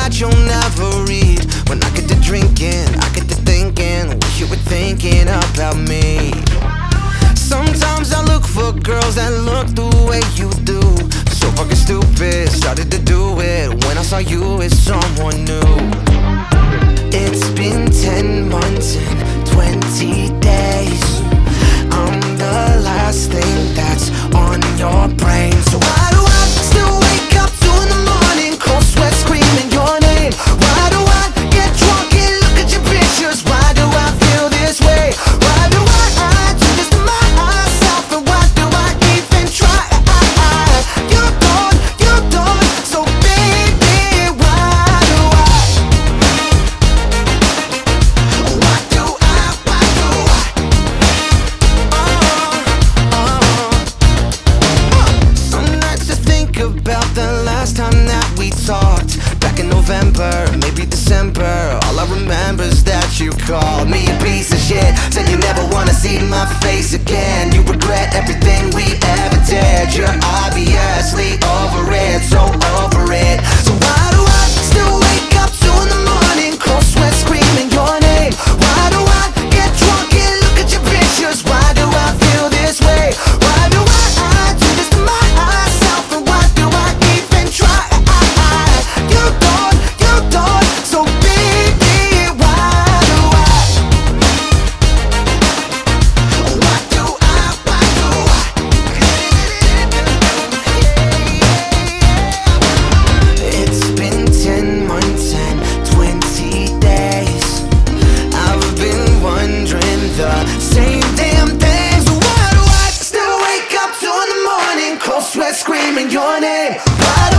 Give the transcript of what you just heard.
that you'll never read. When I get to drinking, I get to thinking what you were thinking about me. Sometimes I look for girls that look the way you do. So fucking stupid, started to do it when I saw you with someone new. It's been 10 months and 20 days. I'm the last thing that's on your brain. So why do I still wake up 2 in the morning, cold sweat screaming your name? Why do I get drunk and look at your pictures? Why do I feel this way? Why do I do this to myself? And why do I even try? You don't, so baby, why do I? Some nights I think about the last time that we talked. Back in November, maybe December. All I remember is that you called me a piece of shit. Said you never wanna see my face again. You regret everything we ever did. You're obviously over it, so over it. So why do I still wake up 2 in the morning, cold sweat screaming your name? Why do I get drunk and look at your pictures? Why do I feel this way? Why do I do this to myself? And why do I even try? You don't, so baby, why do I? It's been 10 months and 20 days. I've been wondering the same damn things. Why do I still wake up 2 in the morning, cold sweat screaming your name? Why do